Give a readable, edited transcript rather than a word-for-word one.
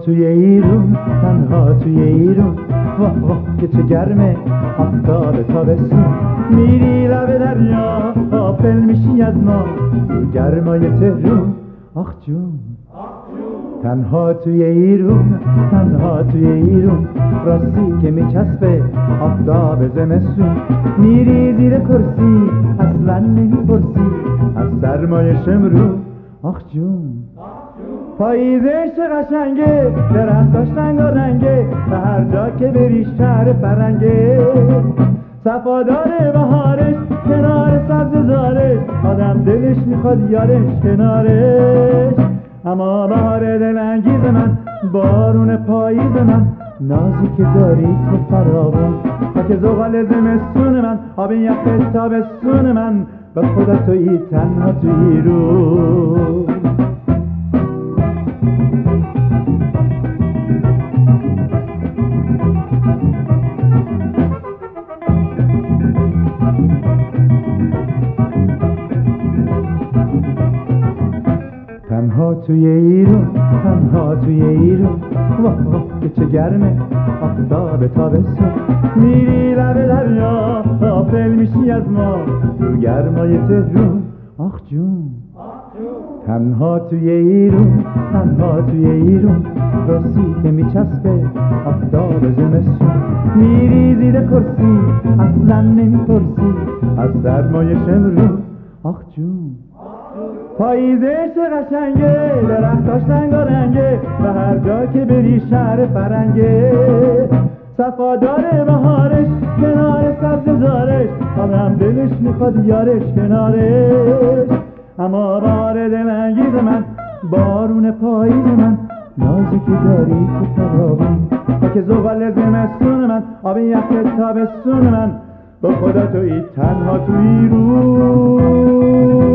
توی ایرون، تنها توی ایرون، واه واه که چه گرمه آفتاب تابستون. میری لب دریا غافل میشی از ما رو گرمای تهرون. آخ جون تنها توی ایرون، تنها توی ایرون، راستی که میچسبه آفتاب زمستون. میری زیر کرسی اصلا نمیپرسی از سرمای شمرون. آخ جون پاییزش چه قشنگه، درختاش رنگارنگه، و هر جا که بری شهر فرنگه. صفادار بهارش کنار سبززارش، آدم دلش میخواد یارش کنارش. اما بهار دلانگیز من، بارون پاییز من، نازی که داری تو فراوون، تا که زغال زمستون من، آب یخ تابستون من، به خدا تویی تنها تو ایرون. تنها توی ایرون، تنها توی ایرون، واه واه که چه گرمه آفتاب تابستون. میری لب دریا غافل میشی از ما رو گرمای تهرون. آخ جون تنها توی ایرون، تنها توی ایرون، راستی که میچسبه آفتاب زمستون. میری زیر کرسی اصلا نمیپرسی از سرمای شمرون. آخ جون پاییزش چه قشنگه، درختاش رنگارنگه، و هر جا که بری شهر فرنگه. صفادار بهارش کنار سبززارش، آدم دلش میخواد یارش کنارش. اما بهار دلانگیز من، بارون پاییز من، نازی که داری تو فراوون، تا که زغال زمستون من، آب یخ تابستون من، به خدا تویی تنها تو ایرون.